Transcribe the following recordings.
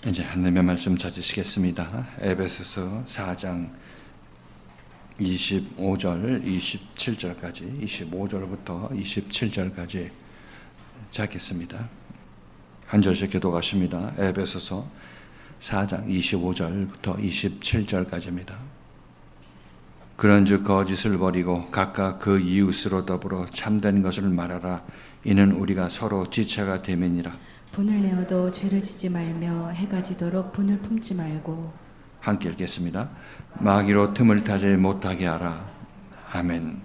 이제 하나님의 말씀 찾으시겠습니다. 에베소서 4장 25절, 27절까지, 25절부터 27절까지 찾겠습니다. 한 절씩 기도하십니다. 에베소서 4장 25절부터 27절까지입니다. 그런즉 거짓을 버리고 각각 그 이웃으로 더불어 참된 것을 말하라. 이는 우리가 서로 지체가 됨이니라. 분을 내어도 죄를 짓지 말며 해가 지도록 분을 품지 말고. 함께 읽겠습니다. 마귀로 틈을 타지 못하게 하라. 아멘.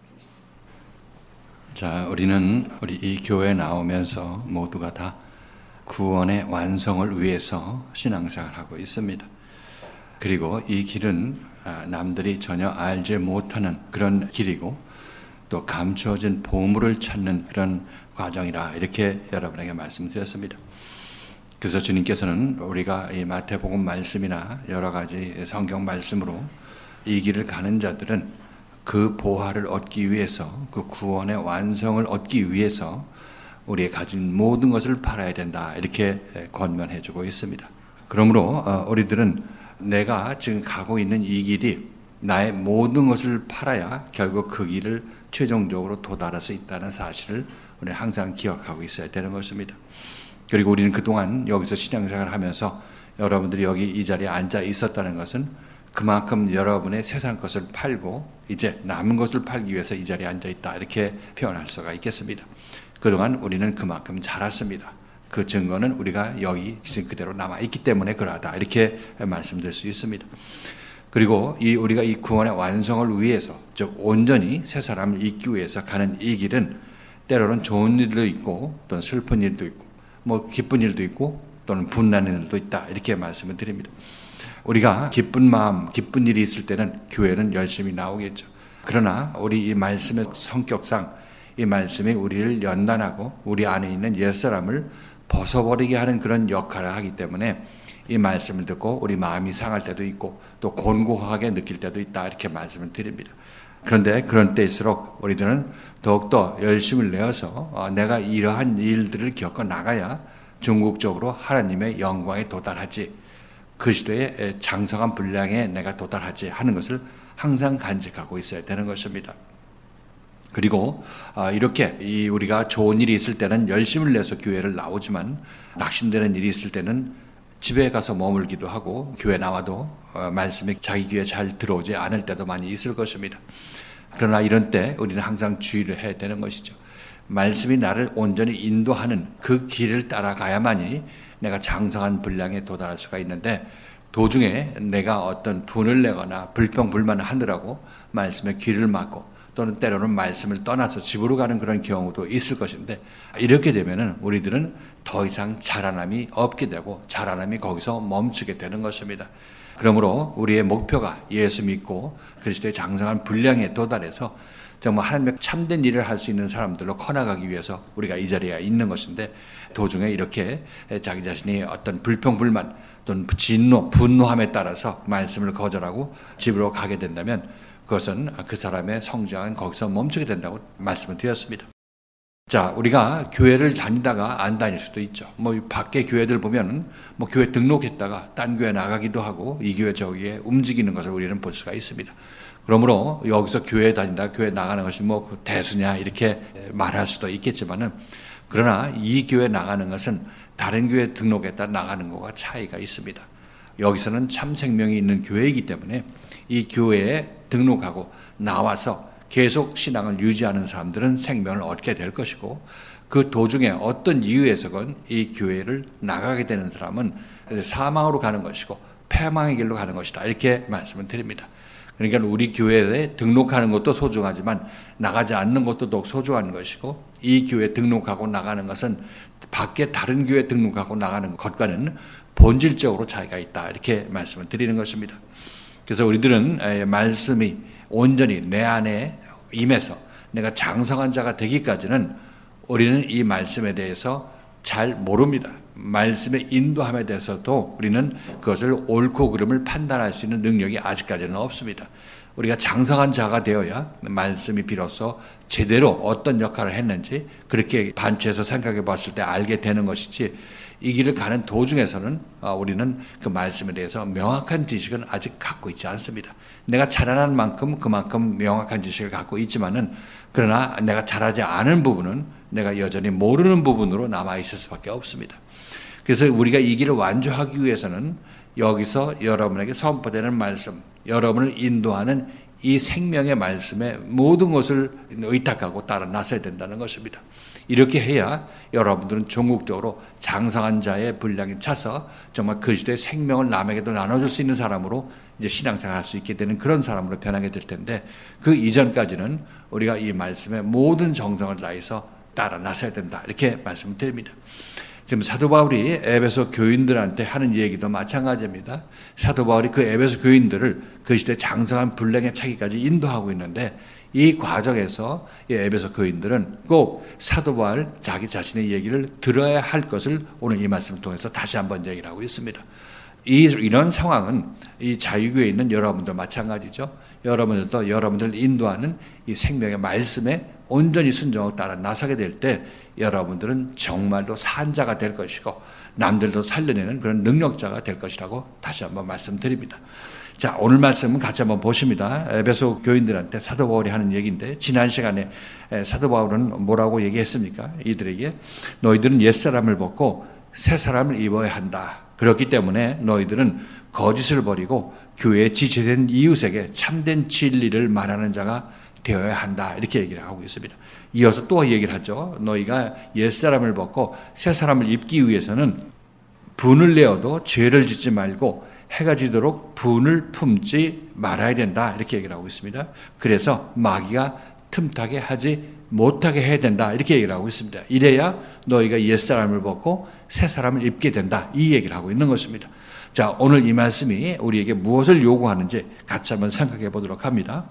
자, 우리는 우리 이 교회에 나오면서 모두가 다 구원의 완성을 위해서 신앙생활을 하고 있습니다. 그리고 이 길은 남들이 전혀 알지 못하는 그런 길이고 또 감추어진 보물을 찾는 그런 과정이라 이렇게 여러분에게 말씀드렸습니다. 그래서 주님께서는 우리가 이 마태복음 말씀이나 여러 가지 성경 말씀으로 이 길을 가는 자들은 그 보화를 얻기 위해서, 그 구원의 완성을 얻기 위해서 우리의 가진 모든 것을 팔아야 된다 이렇게 권면해 주고 있습니다. 그러므로 우리들은 내가 지금 가고 있는 이 길이 나의 모든 것을 팔아야 결국 그 길을 최종적으로 도달할 수 있다는 사실을 우리는 항상 기억하고 있어야 되는 것입니다. 그리고 우리는 그동안 여기서 신앙생활을 하면서 여러분들이 여기 이 자리에 앉아 있었다는 것은 그만큼 여러분의 세상 것을 팔고 이제 남은 것을 팔기 위해서 이 자리에 앉아 있다 이렇게 표현할 수가 있겠습니다. 그동안 우리는 그만큼 자랐습니다. 그 증거는 우리가 여기 지금 그대로 남아있기 때문에 그러하다 이렇게 말씀드릴 수 있습니다. 그리고 우리가 이 구원의 완성을 위해서, 즉 온전히 새 사람을 잊기 위해서 가는 이 길은 때로는 좋은 일도 있고 또는 슬픈 일도 있고 뭐 기쁜 일도 있고 또는 분난의 일도 있다 이렇게 말씀을 드립니다. 우리가 기쁜 마음, 기쁜 일이 있을 때는 교회는 열심히 나오겠죠. 그러나 우리 이 말씀의 성격상 이 말씀이 우리를 연단하고 우리 안에 있는 옛사람을 벗어버리게 하는 그런 역할을 하기 때문에 이 말씀을 듣고 우리 마음이 상할 때도 있고 또 곤고하게 느낄 때도 있다 이렇게 말씀을 드립니다. 그런데 그런 때일수록 우리들은 더욱더 열심을 내어서 내가 이러한 일들을 겪어 나가야 궁극적으로 하나님의 영광에 도달하지, 그리스도의 장성한 분량에 내가 도달하지 하는 것을 항상 간직하고 있어야 되는 것입니다. 그리고 이렇게 우리가 좋은 일이 있을 때는 열심을 내서 교회를 나오지만 낙심되는 일이 있을 때는 집에 가서 머물기도 하고 교회 나와도 말씀이 자기 귀에 잘 들어오지 않을 때도 많이 있을 것입니다. 그러나 이런 때 우리는 항상 주의를 해야 되는 것이죠. 말씀이 나를 온전히 인도하는 그 길을 따라가야만이 내가 장성한 분량에 도달할 수가 있는데 도중에 내가 어떤 분을 내거나 불평불만을 하느라고 말씀에 귀를 막고 또는 때로는 말씀을 떠나서 집으로 가는 그런 경우도 있을 것인데 이렇게 되면은 우리들은 더 이상 자라남이 없게 되고 자라남이 거기서 멈추게 되는 것입니다. 그러므로 우리의 목표가 예수 믿고 그리스도의 장성한 분량에 도달해서 정말 하나님의 참된 일을 할 수 있는 사람들로 커나가기 위해서 우리가 이 자리에 있는 것인데 도중에 이렇게 자기 자신이 어떤 불평불만 또는 진노, 분노함에 따라서 말씀을 거절하고 집으로 가게 된다면 그것은 그 사람의 성장은 거기서 멈추게 된다고 말씀을 드렸습니다. 자, 우리가 교회를 다니다가 안 다닐 수도 있죠. 뭐 밖에 교회들 보면 뭐 교회 등록했다가 딴 교회 나가기도 하고 이 교회 저 교회 움직이는 것을 우리는 볼 수가 있습니다. 그러므로 여기서 교회 다닌다, 교회 나가는 것이 뭐 대수냐 이렇게 말할 수도 있겠지만은 그러나 이 교회 나가는 것은 다른 교회 등록했다 나가는 것과 차이가 있습니다. 여기서는 참 생명이 있는 교회이기 때문에 이 교회에 등록하고 나와서 계속 신앙을 유지하는 사람들은 생명을 얻게 될 것이고 그 도중에 어떤 이유에서건 이 교회를 나가게 되는 사람은 사망으로 가는 것이고 패망의 길로 가는 것이다 이렇게 말씀을 드립니다. 그러니까 우리 교회에 등록하는 것도 소중하지만 나가지 않는 것도 더욱 소중한 것이고 이 교회에 등록하고 나가는 것은 밖에 다른 교회에 등록하고 나가는 것과는 본질적으로 차이가 있다 이렇게 말씀을 드리는 것입니다. 그래서 우리들은 말씀이 온전히 내 안에 임해서 내가 장성한 자가 되기까지는 우리는 이 말씀에 대해서 잘 모릅니다. 말씀의 인도함에 대해서도 우리는 그것을 옳고 그름을 판단할 수 있는 능력이 아직까지는 없습니다. 우리가 장성한 자가 되어야 말씀이 비로소 제대로 어떤 역할을 했는지 그렇게 반추해서 생각해 봤을 때 알게 되는 것이지 이 길을 가는 도중에서는 우리는 그 말씀에 대해서 명확한 지식은 아직 갖고 있지 않습니다. 내가 자라난 만큼 그만큼 명확한 지식을 갖고 있지만은 그러나 내가 잘하지 않은 부분은 내가 여전히 모르는 부분으로 남아 있을 수밖에 없습니다. 그래서 우리가 이 길을 완주하기 위해서는 여기서 여러분에게 선포되는 말씀, 여러분을 인도하는 이 생명의 말씀에 모든 것을 의탁하고 따라 나서야 된다는 것입니다. 이렇게 해야 여러분들은 전국적으로 장성한 자의 분량에 차서 정말 그리스도의 생명을 남에게도 나눠줄 수 있는 사람으로 이제 신앙생활 할 수 있게 되는 그런 사람으로 변하게 될 텐데, 그 이전까지는 우리가 이 말씀에 모든 정성을 다해서 따라 나서야 된다, 이렇게 말씀을 드립니다. 지금 사도 바울이 에베소 교인들한테 하는 얘기도 마찬가지입니다. 사도 바울이 그 에베소 교인들을 그 시대 장성한 분량에 차기까지 인도하고 있는데, 이 과정에서 이 에베소 교인들은 꼭 사도 바울 자기 자신의 얘기를 들어야 할 것을 오늘 이 말씀을 통해서 다시 한번 얘기를 하고 있습니다. 이런 상황은 이 자유교회에 있는 여러분도 마찬가지죠. 여러분들도 여러분들 인도하는 이 생명의 말씀에 온전히 순종하고 따라 나서게 될 때 여러분들은 정말로 산자가 될 것이고 남들도 살려내는 그런 능력자가 될 것이라고 다시 한번 말씀드립니다. 자, 오늘 말씀은 같이 한번 보십니다. 에베소 교인들한테 사도 바울이 하는 얘기인데, 지난 시간에 사도 바울은 뭐라고 얘기했습니까? 이들에게 너희들은 옛사람을 벗고 새사람을 입어야 한다. 그렇기 때문에 너희들은 거짓을 버리고 교회에 지체된 이웃에게 참된 진리를 말하는 자가 되어야 한다, 이렇게 얘기를 하고 있습니다. 이어서 또 얘기를 하죠. 너희가 옛사람을 벗고 새사람을 입기 위해서는 분을 내어도 죄를 짓지 말고 해가 지도록 분을 품지 말아야 된다, 이렇게 얘기를 하고 있습니다. 그래서 마귀가 틈타게 하지 못하게 해야 된다, 이렇게 얘기를 하고 있습니다. 이래야 너희가 옛사람을 벗고 새사람을 입게 된다, 이 얘기를 하고 있는 것입니다. 자, 오늘 이 말씀이 우리에게 무엇을 요구하는지 같이 한번 생각해 보도록 합니다.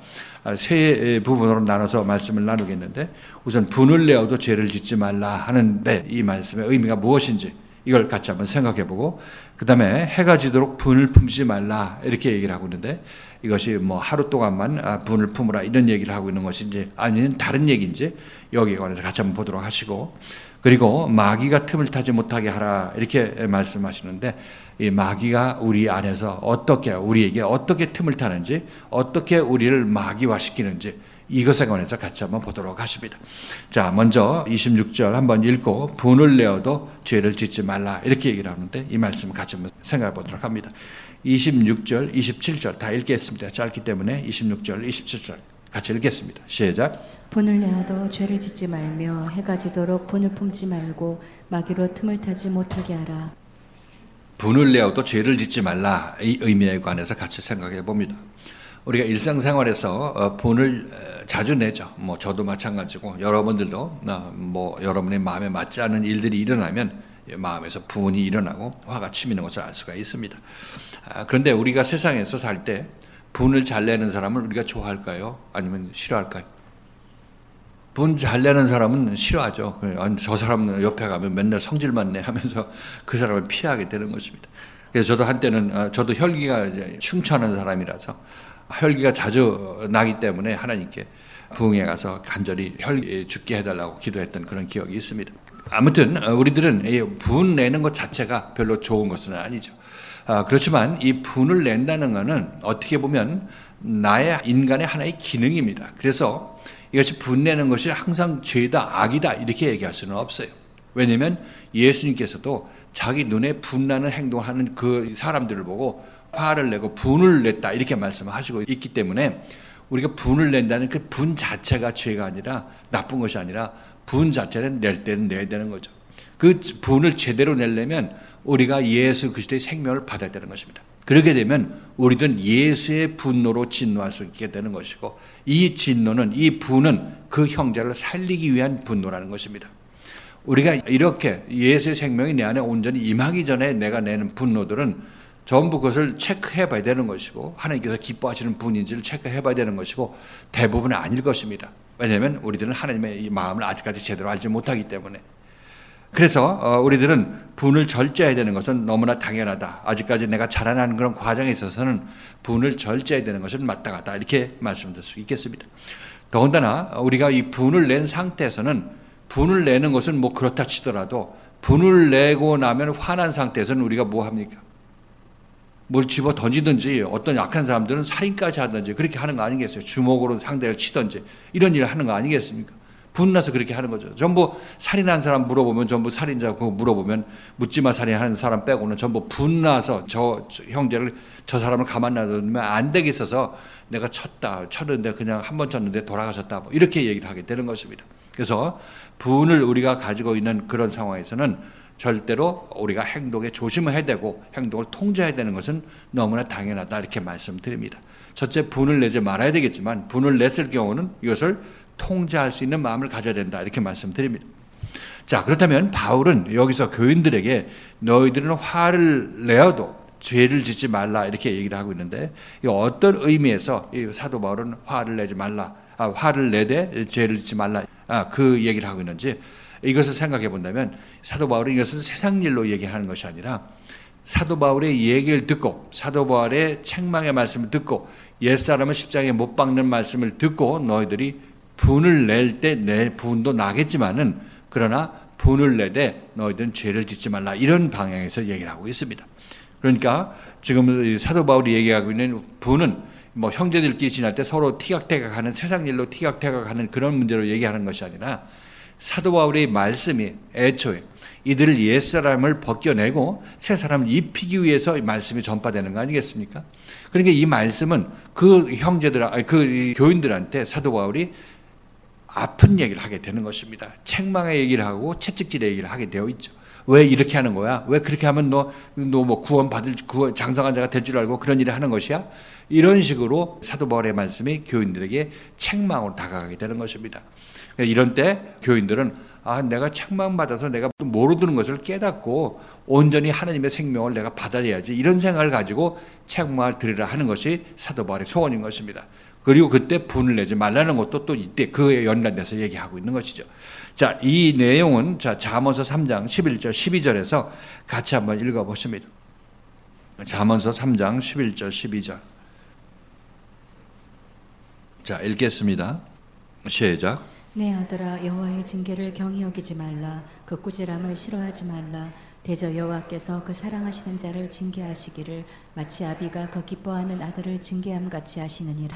세 부분으로 나눠서 말씀을 나누겠는데, 우선 분을 내어도 죄를 짓지 말라 하는데 이 말씀의 의미가 무엇인지 이걸 같이 한번 생각해 보고, 그 다음에 해가 지도록 분을 품지 말라, 이렇게 얘기를 하고 있는데, 이것이 뭐 하루 동안만 분을 품으라 이런 얘기를 하고 있는 것인지 아니면 다른 얘기인지 여기에 관해서 같이 한번 보도록 하시고, 그리고 마귀가 틈을 타지 못하게 하라, 이렇게 말씀하시는데, 이 마귀가 우리 안에서 우리에게 어떻게 틈을 타는지, 어떻게 우리를 마귀화시키는지 이것에 관해서 같이 한번 보도록 하십니다. 자, 먼저 26절 한번 읽고 분을 내어도 죄를 짓지 말라, 이렇게 얘기를 하는데 이 말씀을 같이 한번 생각해 보도록 합니다. 26절, 27절 다 읽겠습니다. 짧기 때문에 26절, 27절 같이 읽겠습니다. 시작. 분을 내어도 죄를 짓지 말며 해가 지도록 분을 품지 말고 마귀로 틈을 타지 못하게 하라. 분을 내어도 죄를 짓지 말라, 이 의미에 관해서 같이 생각해 봅니다. 우리가 일상생활에서 분을 자주 내죠. 뭐 저도 마찬가지고 여러분들도 뭐 여러분의 마음에 맞지 않는 일들이 일어나면 마음에서 분이 일어나고 화가 치미는 것을 알 수가 있습니다. 그런데 우리가 세상에서 살 때 분을 잘 내는 사람을 우리가 좋아할까요? 아니면 싫어할까요? 분 잘 내는 사람은 싫어하죠. 저 사람 옆에 가면 맨날 성질만 내 하면서 그 사람을 피하게 되는 것입니다. 그래서 저도 한때는 저도 혈기가 이제 충천한 사람이라서 혈기가 자주 나기 때문에 하나님께 부흥회 가서 간절히 혈기 죽게 해달라고 기도했던 그런 기억이 있습니다. 아무튼 우리들은 분 내는 것 자체가 별로 좋은 것은 아니죠. 그렇지만 이 분을 낸다는 것은 어떻게 보면 나의 인간의 하나의 기능입니다. 그래서 이것이 분내는 것이 항상 죄다, 악이다, 이렇게 얘기할 수는 없어요. 왜냐하면 예수님께서도 자기 눈에 분나는 행동을 하는 그 사람들을 보고 화를 내고 분을 냈다, 이렇게 말씀을 하시고 있기 때문에 우리가 분을 낸다는 그 분 자체가 죄가 아니라, 나쁜 것이 아니라 분 자체는 낼 때는 내야 되는 거죠. 그 분을 제대로 내려면 우리가 예수 그리스도의 생명을 받아야 되는 것입니다. 그렇게 되면 우리들은 예수의 분노로 진노할 수 있게 되는 것이고, 이 진노는, 이 분은 그 형제를 살리기 위한 분노라는 것입니다. 우리가 이렇게 예수의 생명이 내 안에 온전히 임하기 전에 내가 내는 분노들은 전부 그것을 체크해 봐야 되는 것이고, 하나님께서 기뻐하시는 분인지를 체크해 봐야 되는 것이고, 대부분은 아닐 것입니다. 왜냐하면 우리들은 하나님의 이 마음을 아직까지 제대로 알지 못하기 때문에. 그래서 우리들은 분을 절제해야 되는 것은 너무나 당연하다. 아직까지 내가 자라나는 그런 과정에 있어서는 분을 절제해야 되는 것은 마땅하다, 이렇게 말씀드릴 수 있겠습니다. 더군다나 우리가 이 분을 낸 상태에서는, 분을 내는 것은 뭐 그렇다 치더라도 분을 내고 나면 화난 상태에서는 우리가 뭐 합니까? 뭘 집어 던지든지 어떤 약한 사람들은 살인까지 하든지 그렇게 하는 거 아니겠어요? 주먹으로 상대를 치든지 이런 일을 하는 거 아니겠습니까? 분나서 그렇게 하는 거죠. 전부 살인한 사람 물어보면 전부 살인자고 물어보면 묻지마 살인하는 사람 빼고는 전부 분나서 저 형제를 저 사람을 가만 놔두면 안 되겠어서 내가 쳤는데 그냥 한 번 쳤는데 돌아가셨다 뭐 이렇게 얘기를 하게 되는 것입니다. 그래서 분을 우리가 가지고 있는 그런 상황에서는 절대로 우리가 행동에 조심해야 되고 행동을 통제해야 되는 것은 너무나 당연하다 이렇게 말씀드립니다. 첫째 분을 내지 말아야 되겠지만 분을 냈을 경우는 이것을 통제할 수 있는 마음을 가져야 된다 이렇게 말씀드립니다. 자, 그렇다면 바울은 여기서 교인들에게 너희들은 화를 내어도 죄를 짓지 말라 이렇게 얘기를 하고 있는데 어떤 의미에서 이 사도 바울은 화를 내지 말라, 화를 내되 죄를 짓지 말라 그 얘기를 하고 있는지 이것을 생각해 본다면 사도 바울은 이것은 세상 일로 얘기하는 것이 아니라 사도 바울의 얘기를 듣고 사도 바울의 책망의 말씀을 듣고 옛사람을 십자가에 못 박는 말씀을 듣고 너희들이 분을 낼 때 내 분도 나겠지만은 그러나 분을 내되 너희들은 죄를 짓지 말라 이런 방향에서 얘기를 하고 있습니다. 그러니까 지금 사도 바울이 얘기하고 있는 분은 뭐 형제들끼리 지날 때 서로 티격태격하는 세상 일로 티격태격하는 그런 문제로 얘기하는 것이 아니라 사도 바울의 말씀이 애초에 이들을 옛사람을 벗겨내고 새 사람을 입히기 위해서 이 말씀이 전파되는 거 아니겠습니까? 그러니까 이 말씀은 그 그 교인들한테 사도 바울이 아픈 얘기를 하게 되는 것입니다. 책망의 얘기를 하고 채찍질의 얘기를 하게 되어 있죠. 왜 이렇게 하는 거야? 왜 그렇게 하면 너 뭐 구원 장성한 자가 될 줄 알고 그런 일을 하는 것이야? 이런 식으로 사도 바울의 말씀이 교인들에게 책망으로 다가가게 되는 것입니다. 이런 때 교인들은 내가 책망받아서 내가 모르는 것을 깨닫고 온전히 하나님의 생명을 내가 받아야지 이런 생각을 가지고 책망을 들으라 하는 것이 사도 바울의 소원인 것입니다. 그리고 그때 분을 내지 말라는 것도 또 이때 그에 연관돼서 얘기하고 있는 것이죠. 자, 이 내용은 잠언서 3장 11절 12절에서 같이 한번 읽어보십니다. 잠언서 3장 11절 12절 자, 읽겠습니다. 시작. 내 아들아 여호와의 징계를 경히 여기지 말라. 그 꾸지람을 싫어하지 말라. 대저 여호와께서 그 사랑하시는 자를 징계하시기를 마치 아비가 그 기뻐하는 아들을 징계함 같이 하시느니라.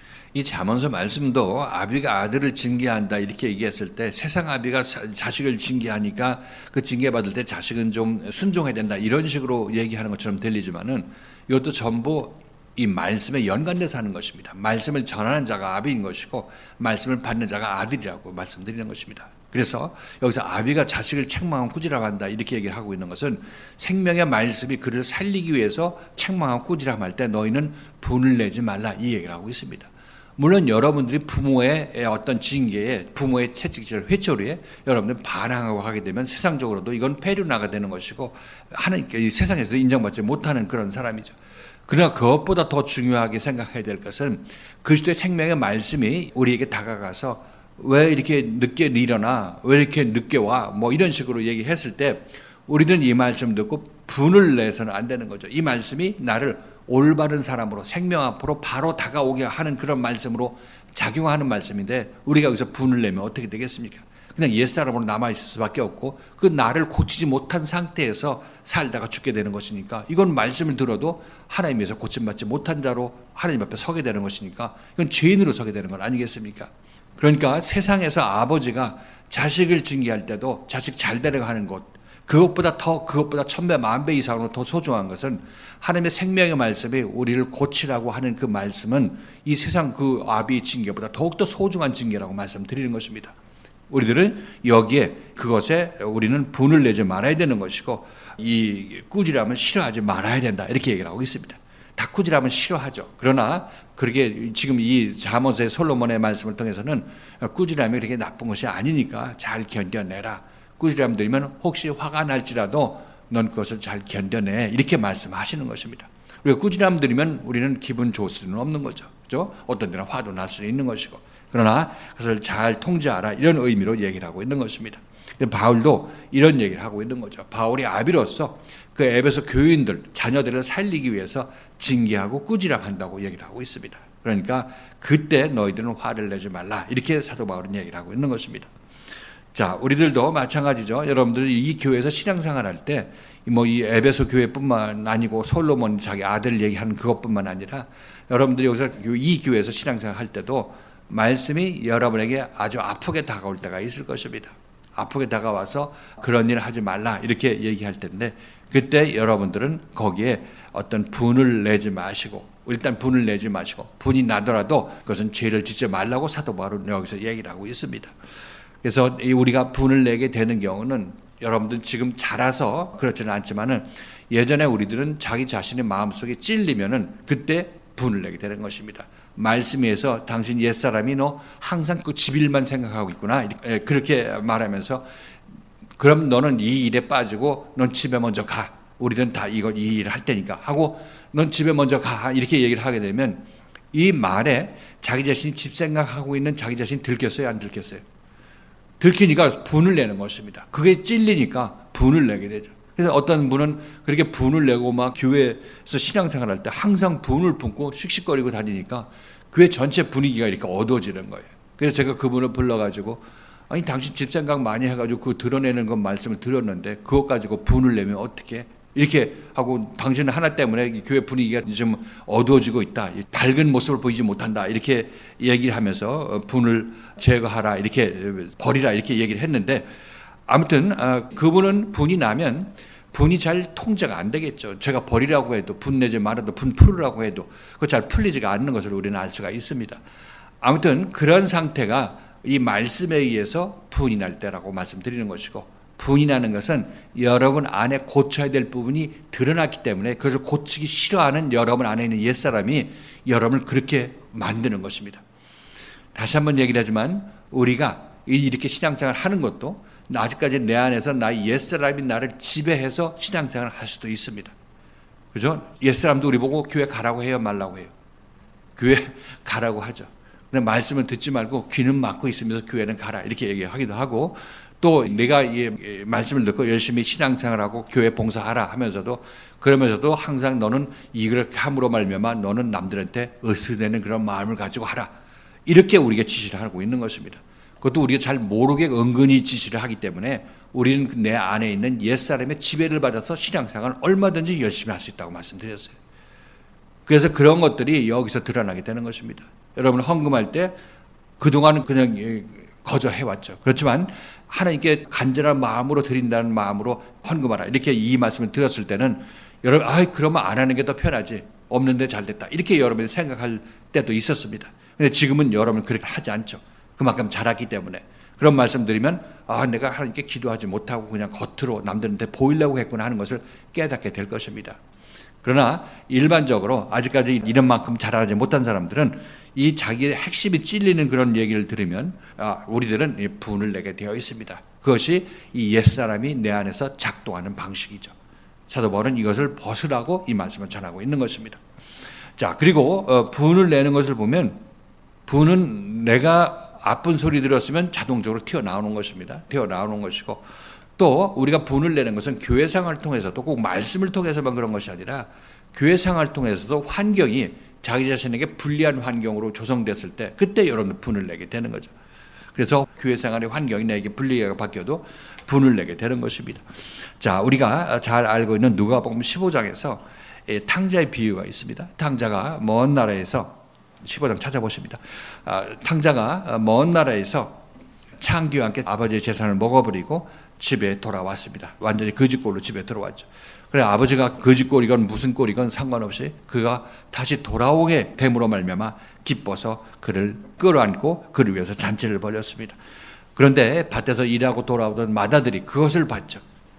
이 잠언서 말씀도 아비가 아들을 징계한다 이렇게 얘기했을 때 세상 아비가 자식을 징계하니까 그 징계받을 때 자식은 좀 순종해야 된다 이런 식으로 얘기하는 것처럼 들리지만은 이것도 전부 이 말씀에 연관돼서 하는 것입니다. 말씀을 전하는 자가 아비인 것이고 말씀을 받는 자가 아들이라고 말씀드리는 것입니다. 그래서 여기서 아비가 자식을 책망하고 꾸지람한다 이렇게 얘기를 하고 있는 것은 생명의 말씀이 그를 살리기 위해서 책망하고 꾸지람할 때 너희는 분을 내지 말라 이 얘기를 하고 있습니다. 물론 여러분들이 부모의 어떤 징계에 부모의 채찍질 회초리에 여러분들 반항하고 하게 되면 세상적으로도 이건 폐륜화가 되는 것이고 하나님께 세상에서도 인정받지 못하는 그런 사람이죠. 그러나 그것보다 더 중요하게 생각해야 될 것은 그리스도의 생명의 말씀이 우리에게 다가가서 왜 이렇게 늦게 일어나 왜 이렇게 늦게 와 뭐 이런 식으로 얘기했을 때 우리들은 이 말씀 듣고 분을 내서는 안 되는 거죠. 이 말씀이 나를 올바른 사람으로 생명 앞으로 바로 다가오게 하는 그런 말씀으로 작용하는 말씀인데 우리가 여기서 분을 내면 어떻게 되겠습니까? 그냥 옛사람으로 남아있을 수밖에 없고 그 나를 고치지 못한 상태에서 살다가 죽게 되는 것이니까 이건 말씀을 들어도 하나님에서 고침받지 못한 자로 하나님 앞에 서게 되는 것이니까 이건 죄인으로 서게 되는 건 아니겠습니까? 그러니까 세상에서 아버지가 자식을 징계할 때도 자식 잘 되려고 하는 것 그것보다 1000배, 10,000배 이상으로 더 소중한 것은 하나님의 생명의 말씀이 우리를 고치라고 하는 그 말씀은 이 세상 그 아비의 징계보다 더욱더 소중한 징계라고 말씀드리는 것입니다. 우리들은 여기에 그것에 우리는 분을 내지 말아야 되는 것이고 이 꾸지람을 싫어하지 말아야 된다 이렇게 얘기를 하고 있습니다. 다 꾸지람을 싫어하죠. 그러나 그렇게 지금 이 잠언서의 솔로몬의 말씀을 통해서는 꾸지람이 그렇게 나쁜 것이 아니니까 잘 견뎌내라. 꾸지람 들으면 혹시 화가 날지라도 넌 그것을 잘 견뎌내 이렇게 말씀하시는 것입니다. 우리가 꾸지람 들으면 우리는 기분 좋을 수는 없는 거죠. 그렇죠? 어떤 데는 화도 날 수 있는 것이고 그러나 그것을 잘 통제하라 이런 의미로 얘기를 하고 있는 것입니다. 바울도 이런 얘기를 하고 있는 거죠. 바울이 아비로서 그 에베소 교인들 자녀들을 살리기 위해서 징계하고 꾸지람한다고 얘기를 하고 있습니다. 그러니까 그때 너희들은 화를 내지 말라 이렇게 사도 바울은 얘기를 하고 있는 것입니다. 자, 우리들도 마찬가지죠. 여러분들이 이 교회에서 신앙생활 할 때, 이 에베소 교회뿐만 아니고 솔로몬 자기 아들 얘기하는 그것뿐만 아니라 여러분들이 여기서 이 교회에서 신앙생활 할 때도 말씀이 여러분에게 아주 아프게 다가올 때가 있을 것입니다. 아프게 다가와서 그런 일을 하지 말라 이렇게 얘기할 텐데, 그때 여러분들은 거기에 어떤 분을 내지 마시고, 일단 분을 내지 마시고, 분이 나더라도 그것은 죄를 짓지 말라고 사도 바울은 여기서 얘기를 하고 있습니다. 그래서 우리가 분을 내게 되는 경우는 여러분들 지금 자라서 그렇지는 않지만은 예전에 우리들은 자기 자신의 마음속에 찔리면은 그때 분을 내게 되는 것입니다. 말씀에서 당신 옛사람이 너 항상 그 집일만 생각하고 있구나 그렇게 말하면서, 그럼 너는 이 일에 빠지고 넌 집에 먼저 가. 우리는 다 이 일을 할 테니까 하고 넌 집에 먼저 가. 이렇게 얘기를 하게 되면 이 말에 자기 자신이 집 생각하고 있는 자기 자신이 들켰어요? 안 들켰어요? 들키니까 분을 내는 것입니다. 그게 찔리니까 분을 내게 되죠. 그래서 어떤 분은 그렇게 분을 내고 막 교회에서 신앙생활 할 때 항상 분을 품고 씩씩거리고 다니니까 교회 전체 분위기가 이렇게 어두워지는 거예요. 그래서 제가 그분을 불러가지고, 아니 당신 집 생각 많이 해가지고 그 드러내는 건 말씀을 드렸는데 그것 가지고 분을 내면 어떻게? 이렇게 하고, 당신은 하나 때문에 교회 분위기가 좀 어두워지고 있다, 밝은 모습을 보이지 못한다 이렇게 얘기를 하면서 분을 제거하라, 이렇게 버리라 이렇게 얘기를 했는데, 아무튼 그분은 분이 나면 분이 잘 통제가 안 되겠죠. 제가 버리라고 해도, 분 내지 말아도, 분 풀으라고 해도 그거 잘 풀리지가 않는 것을 우리는 알 수가 있습니다. 아무튼 그런 상태가 이 말씀에 의해서 분이 날 때라고 말씀드리는 것이고, 분이 나는 것은 여러분 안에 고쳐야 될 부분이 드러났기 때문에 그것을 고치기 싫어하는 여러분 안에 있는 옛사람이 여러분을 그렇게 만드는 것입니다. 다시 한번 얘기를 하지만 우리가 이렇게 신앙생활을 하는 것도 아직까지 내 안에서 나의 옛사람이 나를 지배해서 신앙생활을 할 수도 있습니다. 그죠? 옛사람도 우리 보고 교회 가라고 해요, 말라고 해요? 교회 가라고 하죠. 근데 말씀을 듣지 말고 귀는 막고 있으면서 교회는 가라 이렇게 얘기하기도 하고, 또 내가 이 말씀을 듣고 열심히 신앙생활하고 교회 봉사하라 하면서도, 그러면서도 항상 너는 이걸 함으로 말미암아 너는 남들한테 으스내는 그런 마음을 가지고 하라, 이렇게 우리가 지시를 하고 있는 것입니다. 그것도 우리가 잘 모르게 은근히 지시를 하기 때문에 우리는 내 안에 있는 옛사람의 지배를 받아서 신앙생활을 얼마든지 열심히 할 수 있다고 말씀드렸어요. 그래서 그런 것들이 여기서 드러나게 되는 것입니다. 여러분 헌금할 때 그동안은 그냥 거저해왔죠. 그렇지만 하나님께 간절한 마음으로 드린다는 마음으로 헌금하라 이렇게 이 말씀을 들었을 때는 여러분, 그러면 안 하는 게 더 편하지, 없는데 잘 됐다 이렇게 여러분이 생각할 때도 있었습니다. 근데 지금은 여러분 그렇게 하지 않죠. 그만큼 잘하기 때문에. 그런 말씀 드리면 내가 하나님께 기도하지 못하고 그냥 겉으로 남들한테 보이려고 했구나 하는 것을 깨닫게 될 것입니다. 그러나 일반적으로 아직까지 이런 만큼 잘하지 못한 사람들은 이 자기의 핵심이 찔리는 그런 얘기를 들으면 우리들은 분을 내게 되어 있습니다. 그것이 이 옛사람이 내 안에서 작동하는 방식이죠. 사도 바울은 이것을 벗으라고 이 말씀을 전하고 있는 것입니다. 자, 그리고 분을 내는 것을 보면 분은 내가 아픈 소리 들었으면 자동적으로 튀어나오는 것입니다. 튀어나오는 것이고, 또 우리가 분을 내는 것은 교회 생활을 통해서도 꼭 말씀을 통해서만 그런 것이 아니라 교회 생활을 통해서도 환경이 자기 자신에게 불리한 환경으로 조성됐을 때 그때 여러분 분을 내게 되는 거죠. 그래서 교회 생활의 환경이 내게 불리하게 바뀌어도 분을 내게 되는 것입니다. 자, 우리가 잘 알고 있는 누가복음 15장에서 탕자의 비유가 있습니다. 탕자가 먼 나라에서 15장 찾아보십니다. 탕자가 먼 나라에서 창기와 함께 아버지의 재산을 먹어버리고 집에 돌아왔습니다. 완전히 거짓골로 집에 들어왔죠. 그래 아버지가 거짓골이건 무슨 꼴이건 상관없이 그가 다시 돌아오게 됨으로 말미암아 기뻐서 그를 끌어안고 그를 위해서 잔치를 벌였습니다. 그런데 밭에서 일하고 돌아오던 마다들이 그것을 봤죠.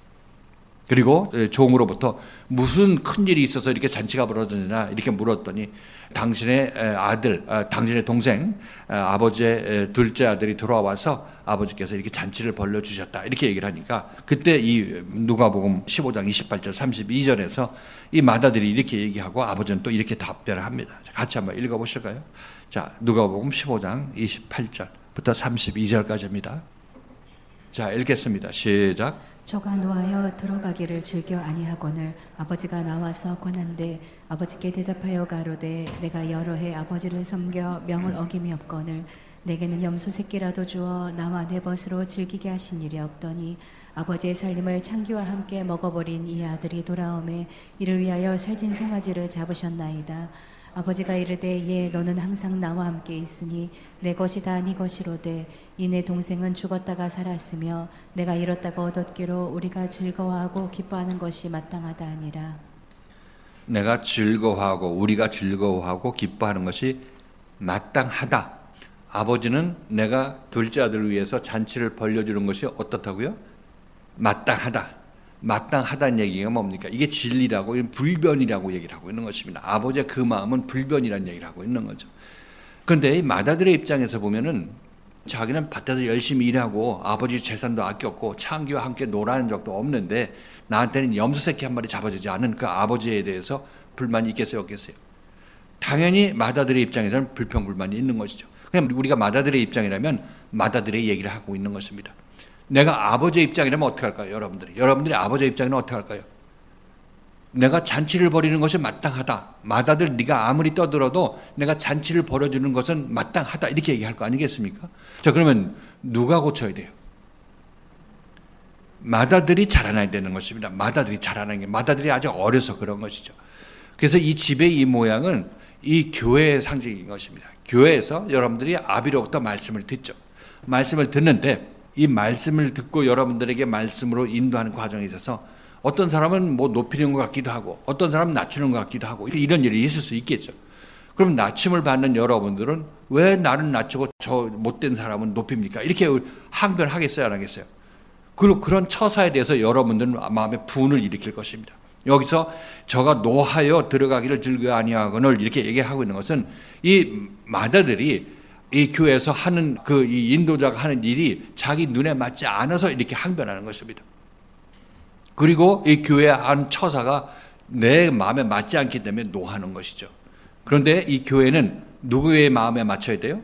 그리고 종으로부터 무슨 큰일이 있어서 이렇게 잔치가 벌어졌느냐 이렇게 물었더니 당신의 아들, 당신의 동생, 아버지의 둘째 아들이 돌아와서 아버지께서 이렇게 잔치를 벌려주셨다 이렇게 얘기를 하니까 그때 이 누가복음 15장 28절 32절에서 이 마다들이 이렇게 얘기하고 아버지는 또 이렇게 답변을 합니다. 같이 한번 읽어보실까요? 자, 누가복음 15장 28절부터 32절까지입니다. 자, 읽겠습니다. 시작. 저가 노하여 들어가기를 즐겨 아니하거늘 아버지가 나와서 권한대 아버지께 대답하여 가로되 내가 여러 해 아버지를 섬겨 명을 어김이었거늘 내게는 염소 새끼라도 주어 나와 내 벗으로 즐기게 하신 일이 없더니 아버지의 살림을 창기와 함께 먹어버린 이 아들이 돌아오매 이를 위하여 살진 송아지를 잡으셨나이다. 아버지가 이르되 예 너는 항상 나와 함께 있으니 내 것이 다 네 것이로되 이 내 동생은 죽었다가 살았으며 내가 잃었다가 얻었기로 우리가 즐거워하고 기뻐하는 것이 마땅하다 아니라. 내가 즐거워하고 우리가 즐거워하고 기뻐하는 것이 마땅하다. 아버지는 내가 둘째 아들을 위해서 잔치를 벌려주는 것이 어떻다고요? 마땅하다. 마땅하다는 얘기가 뭡니까? 이게 진리라고, 불변이라고 얘기를 하고 있는 것입니다. 아버지의 그 마음은 불변이라는 얘기를 하고 있는 거죠. 그런데 마다들의 입장에서 보면은 자기는 밭에서 열심히 일하고 아버지 재산도 아꼈고 창기와 함께 놀아는 적도 없는데 나한테는 염소 새끼 한 마리 잡아주지 않은 그 아버지에 대해서 불만이 있겠어요, 없겠어요? 당연히 마다들의 입장에서는 불평불만이 있는 것이죠. 그냥 우리가 마다들의 입장이라면 마다들의 얘기를 하고 있는 것입니다. 내가 아버지의 입장이라면 어떻게 할까요, 여러분들이? 여러분들이 아버지의 입장이라면 어떻게 할까요? 내가 잔치를 벌이는 것이 마땅하다. 마다들 네가 아무리 떠들어도 내가 잔치를 벌여주는 것은 마땅하다. 이렇게 얘기할 거 아니겠습니까? 자, 그러면 누가 고쳐야 돼요? 마다들이 자라나야 되는 것입니다. 마다들이 자라나는 게 마다들이 아주 어려서 그런 것이죠. 그래서 이 집의 이 모양은 이 교회의 상징인 것입니다. 교회에서 여러분들이 아비로부터 말씀을 듣죠. 말씀을 듣는데 이 말씀을 듣고 여러분들에게 말씀으로 인도하는 과정에 있어서 어떤 사람은 뭐 높이는 것 같기도 하고 어떤 사람은 낮추는 것 같기도 하고 이런 일이 있을 수 있겠죠. 그럼 낮춤을 받는 여러분들은 왜 나는 낮추고 저 못된 사람은 높입니까? 이렇게 항변하겠어요, 안 하겠어요? 그리고 그런 처사에 대해서 여러분들은 마음에 분을 일으킬 것입니다. 여기서 저가 노하여 들어가기를 즐겨 아니하거늘 이렇게 얘기하고 있는 것은 이 마다들이 이 교회에서 하는 이 인도자가 하는 일이 자기 눈에 맞지 않아서 이렇게 항변하는 것입니다. 그리고 이 교회의 한 처사가 내 마음에 맞지 않기 때문에 노하는 것이죠. 그런데 이 교회는 누구의 마음에 맞춰야 돼요?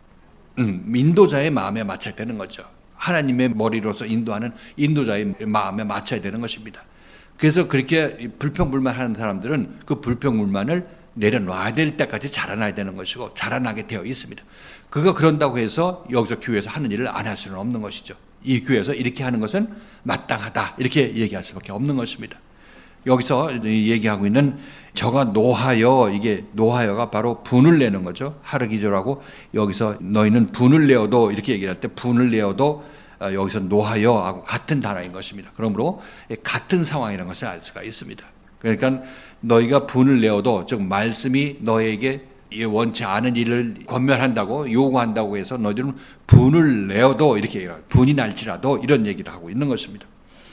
인도자의 마음에 맞춰야 되는 거죠. 하나님의 머리로서 인도하는 인도자의 마음에 맞춰야 되는 것입니다. 그래서 그렇게 불평불만하는 사람들은 그 불평불만을 내려놔야 될 때까지 자라나야 되는 것이고 자라나게 되어 있습니다. 그가 그런다고 해서 여기서 교회에서 하는 일을 안 할 수는 없는 것이죠. 이 교회에서 이렇게 하는 것은 마땅하다 이렇게 얘기할 수밖에 없는 것입니다. 여기서 얘기하고 있는 저가 노하여, 이게 노하여가 바로 분을 내는 거죠. 하르기조라고 여기서 너희는 분을 내어도 이렇게 얘기할 때 분을 내어도 여기서 노하여하고 같은 단어인 것입니다. 그러므로 같은 상황이라는 것을 알 수가 있습니다. 그러니까 너희가 분을 내어도 즉 말씀이 너에게 원치 않은 일을 권면한다고 요구한다고 해서 너희들은 분을 내어도 이렇게 얘기해요. 분이 날지라도 이런 얘기를 하고 있는 것입니다.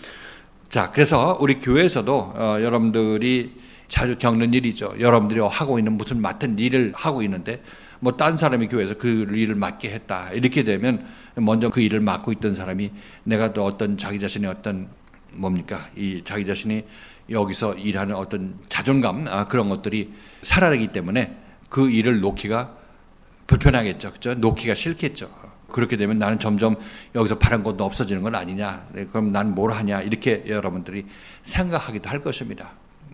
자, 그래서 우리 교회에서도 여러분들이 자주 겪는 일이죠. 여러분들이 하고 있는 무슨 맡은 일을 하고 있는데 뭐 딴 사람이 교회에서 그 일을 맡게 했다. 이렇게 되면 먼저 그 일을 맡고 있던 사람이 내가 또 어떤 자기 자신의 어떤 뭡니까? 이 자기 자신이 여기서 일하는 어떤 자존감 그런 것들이 살아나기 때문에 그 일을 놓기가 불편하겠죠. 그렇죠? 놓기가 싫겠죠. 그렇게 되면 나는 점점 여기서 바른 것도 없어지는 건 아니냐. 그럼 난 뭘 하냐. 이렇게 여러분들이 생각하기도 할 것입니다.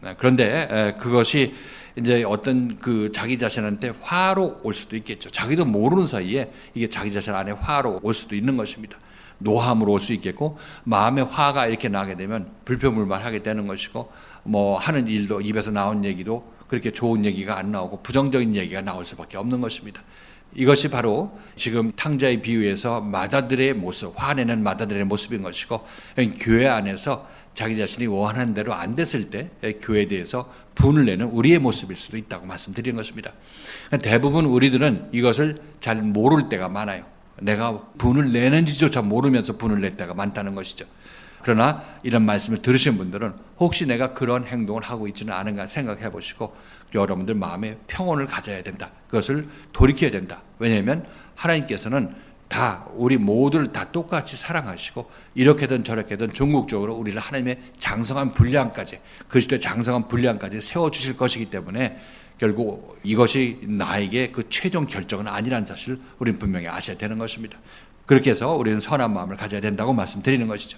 그런데 그것이 이제 어떤 그 자기 자신한테 화로 올 수도 있겠죠. 자기도 모르는 사이에 이게 자기 자신 안에 화로 올 수도 있는 것입니다. 노함으로 올 수 있겠고 마음에 화가 이렇게 나게 되면 불평불만하게 되는 것이고 뭐 하는 일도 입에서 나온 얘기도 그렇게 좋은 얘기가 안 나오고 부정적인 얘기가 나올 수밖에 없는 것입니다. 이것이 바로 지금 탕자의 비유에서 마다들의 모습, 화내는 마다들의 모습인 것이고 교회 안에서 자기 자신이 원하는 대로 안 됐을 때 교회에 대해서 분을 내는 우리의 모습일 수도 있다고 말씀드리는 것입니다. 대부분 우리들은 이것을 잘 모를 때가 많아요. 내가 분을 내는지조차 모르면서 분을 낼 때가 많다는 것이죠. 그러나 이런 말씀을 들으신 분들은 혹시 내가 그런 행동을 하고 있지는 않은가 생각해 보시고 여러분들 마음에 평온을 가져야 된다. 그것을 돌이켜야 된다. 왜냐하면 하나님께서는 다 우리 모두를 다 똑같이 사랑하시고 이렇게든 저렇게든 궁극적으로 우리를 하나님의 장성한 분량까지 그리스도의 장성한 분량까지 세워주실 것이기 때문에 결국 이것이 나에게 그 최종 결정은 아니라는 사실을 우리는 분명히 아셔야 되는 것입니다. 그렇게 해서 우리는 선한 마음을 가져야 된다고 말씀드리는 것이죠.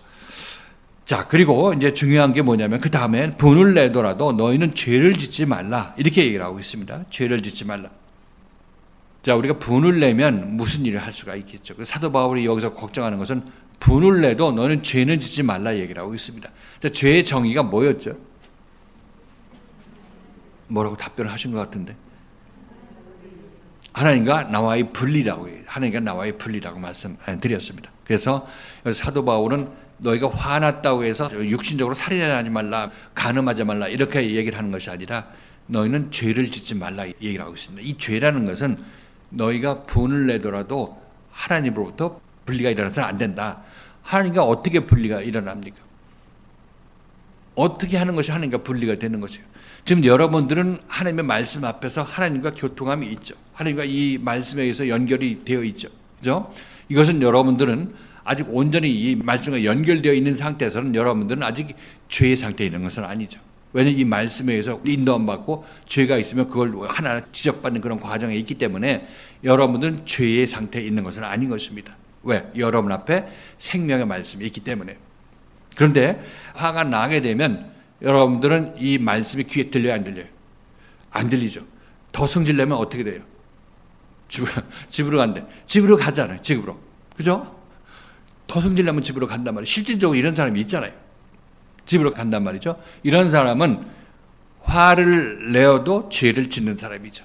자, 그리고 이제 중요한 게 뭐냐면 그 다음에 분을 내더라도 너희는 죄를 짓지 말라 이렇게 얘기를 하고 있습니다. 죄를 짓지 말라. 자, 우리가 분을 내면 무슨 일을 할 수가 있겠죠. 그 사도 바울이 여기서 걱정하는 것은 분을 내도 너는 죄는 짓지 말라 얘기를 하고 있습니다. 자, 죄의 정의가 뭐였죠? 뭐라고 답변을 하신 것 같은데? 하나님과 나와의 분리라고, 하나님과 나와의 분리라고 말씀드렸습니다. 그래서 사도 바울은 너희가 화났다고 해서 육신적으로 살인하지 말라, 간음하지 말라 이렇게 얘기를 하는 것이 아니라 너희는 죄를 짓지 말라 얘기를 하고 있습니다. 이 죄라는 것은 너희가 분을 내더라도 하나님으로부터 분리가 일어나서는 안 된다. 하나님과 어떻게 분리가 일어납니까? 어떻게 하는 것이 하나님과 분리가 되는 것이에요? 지금 여러분들은 하나님의 말씀 앞에서 하나님과 교통함이 있죠. 하나님과 이 말씀에 의해서 연결이 되어 있죠. 그죠? 이것은 여러분들은 아직 온전히 이 말씀과 연결되어 있는 상태에서는 여러분들은 아직 죄의 상태에 있는 것은 아니죠. 왜냐하면 이 말씀에 의해서 인도함 받고 죄가 있으면 그걸 하나 지적받는 그런 과정에 있기 때문에 여러분들은 죄의 상태에 있는 것은 아닌 것입니다. 왜? 여러분 앞에 생명의 말씀이 있기 때문에. 그런데 화가 나게 되면 여러분들은 이 말씀이 귀에 들려요, 안 들려요? 안 들리죠. 더 성질내면 어떻게 돼요? 집으로 간대. 집으로 가잖아요, 집으로. 그죠? 더 성질내면 집으로 간단 말이에요. 실질적으로 이런 사람이 있잖아요. 집으로 간단 말이죠. 이런 사람은 화를 내어도 죄를 짓는 사람이죠.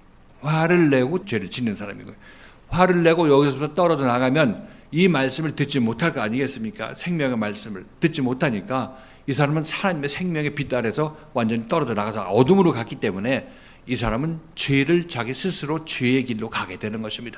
화를 내고 죄를 짓는 사람이고요. 화를 내고 여기서부터 떨어져 나가면 이 말씀을 듣지 못할 거 아니겠습니까? 생명의 말씀을 듣지 못하니까 이 사람은 하나님의 생명의 빛 아래서 완전히 떨어져 나가서 어둠으로 갔기 때문에 이 사람은 죄를 자기 스스로 죄의 길로 가게 되는 것입니다.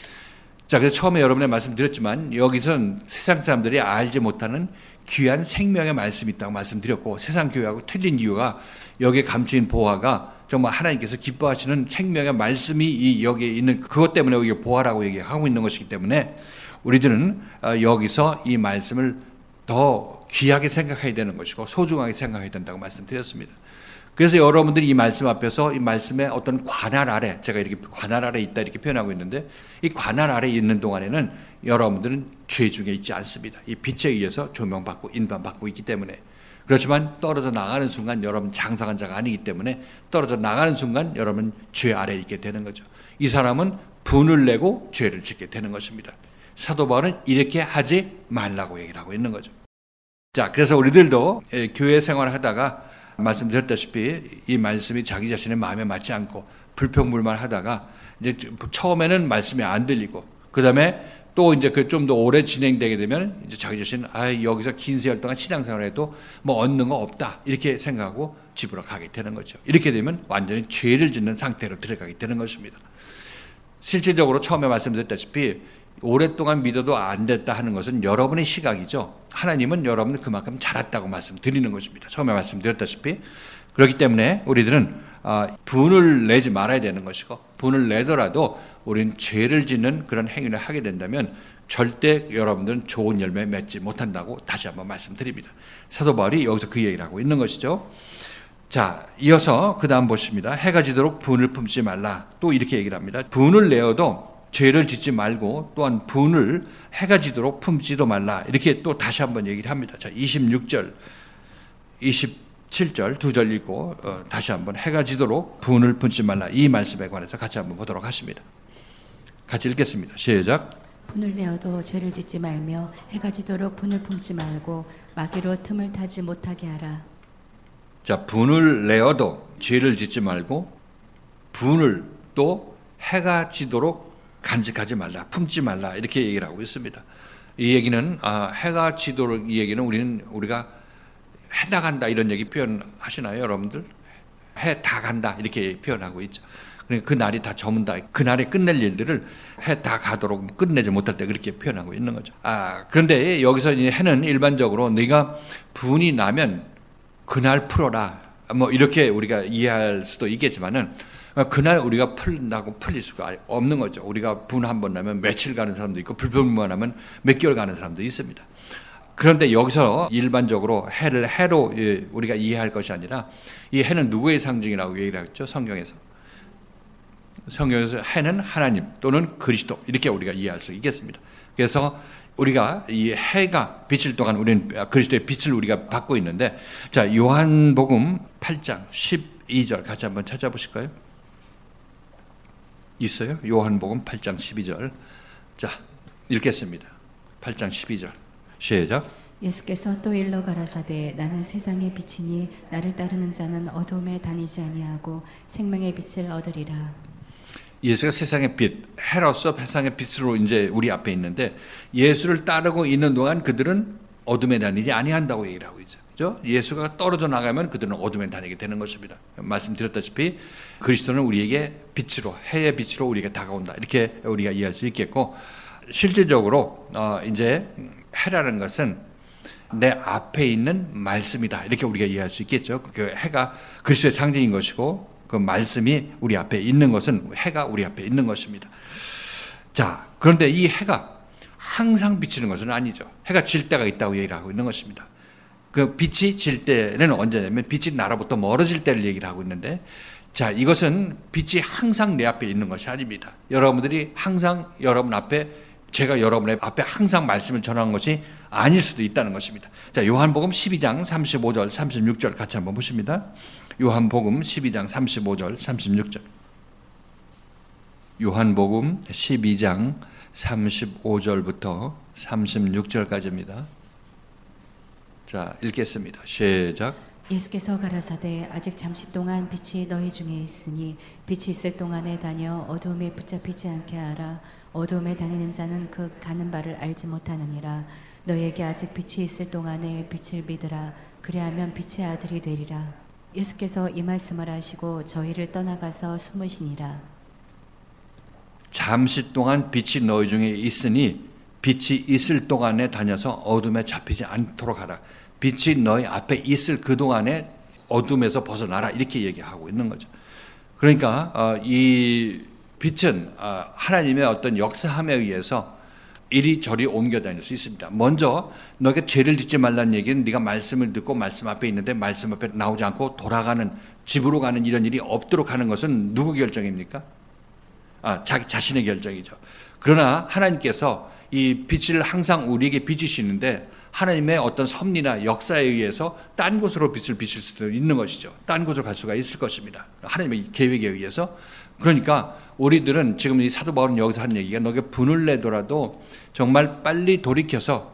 자, 그래서 처음에 여러분의 말씀드렸지만 여기선 세상 사람들이 알지 못하는 귀한 생명의 말씀이 있다고 말씀드렸고 세상 교회하고 틀린 이유가 여기에 감추인 보화가 정말 하나님께서 기뻐하시는 생명의 말씀이 여기에 있는 그것 때문에 여기 보화라고 얘기하고 있는 것이기 때문에 우리들은 여기서 이 말씀을 더 귀하게 생각해야 되는 것이고 소중하게 생각해야 된다고 말씀드렸습니다. 그래서 여러분들이 이 말씀 앞에서 이 말씀의 어떤 관할 아래, 제가 이렇게 관할 아래 있다 이렇게 표현하고 있는데 이 관할 아래 있는 동안에는 여러분들은 죄 중에 있지 않습니다. 이 빛에 의해서 조명받고 인도받고 있기 때문에. 그렇지만 떨어져 나가는 순간 여러분 장성한 자가 아니기 때문에 떨어져 나가는 순간 여러분 죄 아래에 있게 되는 거죠. 이 사람은 분을 내고 죄를 짓게 되는 것입니다. 사도 바울은 이렇게 하지 말라고 얘기를 하고 있는 거죠. 자, 그래서 우리들도 교회 생활을 하다가 말씀드렸다시피 이 말씀이 자기 자신의 마음에 맞지 않고 불평불만하다가 이제 처음에는 말씀이 안 들리고 그 다음에 또 이제 그 좀 더 오래 진행되게 되면 이제 자기 자신 여기서 긴 세월 동안 신앙생활해도 뭐 얻는 거 없다 이렇게 생각하고 집으로 가게 되는 거죠. 이렇게 되면 완전히 죄를 짓는 상태로 들어가게 되는 것입니다. 실질적으로 처음에 말씀드렸다시피 오랫동안 믿어도 안 됐다 하는 것은 여러분의 시각이죠. 하나님은 여러분을 그만큼 잘했다고 말씀드리는 것입니다. 처음에 말씀드렸다시피. 그렇기 때문에 우리들은 분을 내지 말아야 되는 것이고 분을 내더라도 우리는 죄를 짓는 그런 행위를 하게 된다면 절대 여러분들은 좋은 열매 맺지 못한다고 다시 한번 말씀드립니다. 사도 바울이 여기서 그 얘기를 하고 있는 것이죠. 자, 이어서 그 다음 보십니다. 해가 지도록 분을 품지 말라. 또 이렇게 얘기를 합니다. 분을 내어도 죄를 짓지 말고 또한 분을 해가 지도록 품지도 말라. 이렇게 또 다시 한번 얘기를 합니다. 자, 26절, 27절 두 절 읽고 다시 한번 해가 지도록 분을 품지 말라. 이 말씀에 관해서 같이 한번 보도록 하십니다. 같이 읽겠습니다. 시작. 분을 내어도 죄를 짓지 말며 해가 지도록 분을 품지 말고 마귀로 틈을 타지 못하게 하라. 자, 분을 내어도 죄를 짓지 말고 분을 또 해가 지도록 간직하지 말라, 품지 말라 이렇게 얘기를 하고 있습니다. 이 얘기는 해가 지도록 이 얘기는 우리가 해 나간다 이런 얘기 표현하시나요, 여러분들? 해 다 간다 이렇게 표현하고 있죠. 그러니까 그 날이 다 저문다. 그 날에 끝낼 일들을 해 다 가도록 끝내지 못할 때 그렇게 표현하고 있는 거죠. 그런데 여기서 이제 해는 일반적으로 네가 분이 나면 그날 풀어라. 뭐 이렇게 우리가 이해할 수도 있겠지만은 그날 우리가 풀린다고 풀릴 수가 없는 거죠. 우리가 분 한 번 나면 며칠 가는 사람도 있고 불평만 하면 몇 개월 가는 사람도 있습니다. 그런데 여기서 일반적으로 해를 해로 우리가 이해할 것이 아니라 이 해는 누구의 상징이라고 얘기를 했죠? 성경에서 해는 하나님 또는 그리스도 이렇게 우리가 이해할 수 있겠습니다. 그래서 우리가 이 해가 비칠 동안 우리는 그리스도의 빛을 우리가 받고 있는데 자, 요한복음 8장 12절 같이 한번 찾아보실까요? 있어요? 요한복음 8장 12절. 자, 읽겠습니다. 8장 12절. 시작. 예수께서 또 일러 가라사대 나는 세상의 빛이니 나를 따르는 자는 어둠에 다니지 아니하고 생명의 빛을 얻으리라. 예수가 세상의 빛, 해로서 세상의 빛으로 이제 우리 앞에 있는데 예수를 따르고 있는 동안 그들은 어둠에 다니지 아니한다고 얘기를 하고 있죠. 그렇죠? 예수가 떨어져 나가면 그들은 어둠에 다니게 되는 것입니다. 말씀드렸다시피 그리스도는 우리에게 빛으로, 해의 빛으로 우리에게 다가온다. 이렇게 우리가 이해할 수 있겠고, 실질적으로 이제 해라는 것은 내 앞에 있는 말씀이다. 이렇게 우리가 이해할 수 있겠죠. 그 해가 그리스도의 상징인 것이고 그 말씀이 우리 앞에 있는 것은 해가 우리 앞에 있는 것입니다. 자, 그런데 이 해가 항상 비치는 것은 아니죠. 해가 질 때가 있다고 얘기를 하고 있는 것입니다. 그 빛이 질 때는 언제냐면 빛이 나로부터 멀어질 때를 얘기를 하고 있는데, 자, 이것은 빛이 항상 내 앞에 있는 것이 아닙니다. 여러분들이 항상 여러분 앞에, 제가 여러분의 앞에 항상 말씀을 전하는 것이 아닐 수도 있다는 것입니다. 자, 요한복음 12장 35절 36절 같이 한번 보십니다. 요한복음 12장 35절 36절. 요한복음 12장 35절부터 36절까지입니다. 자, 읽겠습니다. 시작. 예수께서 가라사대 아직 잠시 동안 빛이 너희 중에 있으니 빛이 있을 동안에 다녀 어두움에 붙잡히지 않게 하라. 어두움에 다니는 자는 그 가는 바를 알지 못하느니라. 너희에게 아직 빛이 있을 동안에 빛을 믿으라. 그리하면 빛의 아들이 되리라. 예수께서 이 말씀을 하시고 저희를 떠나가서 숨으시니라. 잠시 동안 빛이 너희 중에 있으니 빛이 있을 동안에 다녀서 어둠에 잡히지 않도록 하라. 빛이 너희 앞에 있을 그 동안에 어둠에서 벗어나라. 이렇게 얘기하고 있는 거죠. 그러니까 이 빛은 하나님의 어떤 역사함에 의해서 이리저리 옮겨 다닐 수 있습니다. 먼저 너가 죄를 짓지 말라는 얘기는 네가 말씀을 듣고 말씀 앞에 있는데 말씀 앞에 나오지 않고 돌아가는, 집으로 가는 이런 일이 없도록 하는 것은 누구 결정입니까? 자기 자신의 결정이죠. 그러나 하나님께서 이 빛을 항상 우리에게 비추시는데 하나님의 어떤 섭리나 역사에 의해서 딴 곳으로 빛을 비칠 수도 있는 것이죠. 딴 곳으로 갈 수가 있을 것입니다. 하나님의 계획에 의해서. 그러니까 우리들은 지금 이 사도 바울은 여기서 한 얘기가 너에게 분을 내더라도 정말 빨리 돌이켜서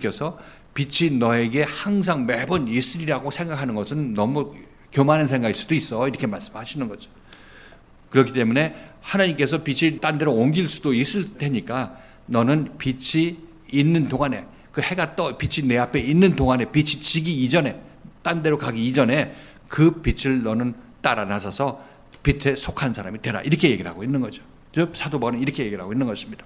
빛이 너에게 항상 매번 있으리라고 생각하는 것은 너무 교만한 생각일 수도 있어. 이렇게 말씀하시는 거죠. 그렇기 때문에 하나님께서 빛이 딴 데로 옮길 수도 있을 테니까 너는 빛이 있는 동안에, 그 해가 빛이 내 앞에 있는 동안에, 빛이 지기 이전에, 딴 데로 가기 이전에 그 빛을 너는 따라 나서서 빛에 속한 사람이 되라. 이렇게 얘기를 하고 있는 거죠. 사도 바울은 이렇게 얘기를 하고 있는 것입니다.